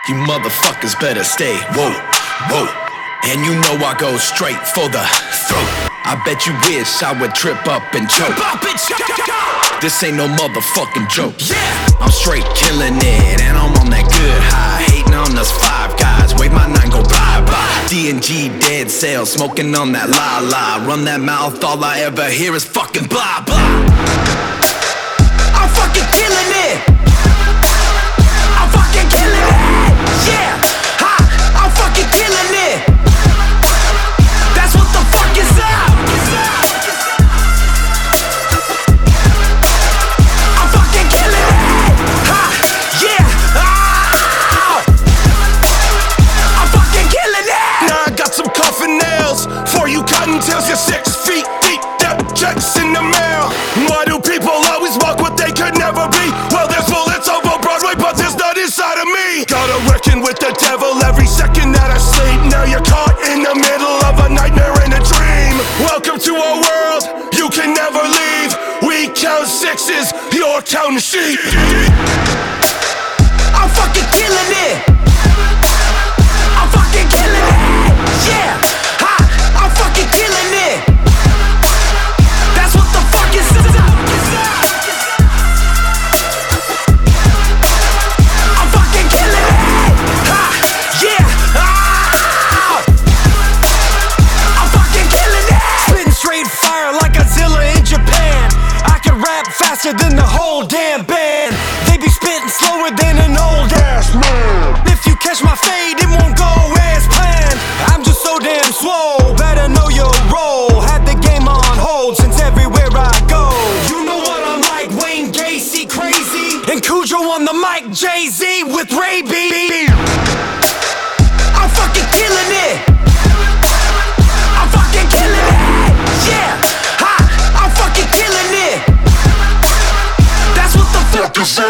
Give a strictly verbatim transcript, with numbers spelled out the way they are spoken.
You motherfuckers better stay whoa, whoa. And you know I go straight for the throat. I bet you wish I would trip up and choke. This ain't no motherfucking joke. Yeah, I'm straight killing it, and I'm on that good high. Hating on us five guys, wait my nine go bye bye. D and G dead sales, smoking on that la la. Run that mouth, all I ever hear is fucking blah blah. I'm fucking killing it. I'm fucking killing it. Yeah, ha, I'm fucking killing it. That's what the fuck is up. I'm fucking killing it. Ha, yeah, ah. I'm fucking killing it. Now I got some coffin nails for you cotton tails. You're six feet deep, debt checks in the mail. Why do people always walk what they could never be? Well, there's bullets over Broadway, but there's none inside of me. Gotta reckon with the devil every second that I sleep. Now you're caught in the middle of a nightmare and a dream. Welcome to a world you can never leave. We count sixes, you're counting sheep. I'm fucking killing it. I'm fucking killing it. Yeah, ha, I'm fucking killing it. That's what the fuck is up. I'm fucking killing it. Ha, yeah, ah. I'm fucking killing it. Spitting straight fire like Godzilla in Japan. I can rap faster than the whole damn band. They be spitting slower than an old ass man. If you catch my fade, it won't go as planned. I'm just so damn swole, better know your role. Had the game on hold since everywhere I go. You know what I'm like, Wayne Gacy crazy, and Cujo on the mic, Jay-Z with Ray B. I'm fucking killing it. I'm fucking killing it. Yeah, ha, I'm fucking killing it. That's what the fuck is up.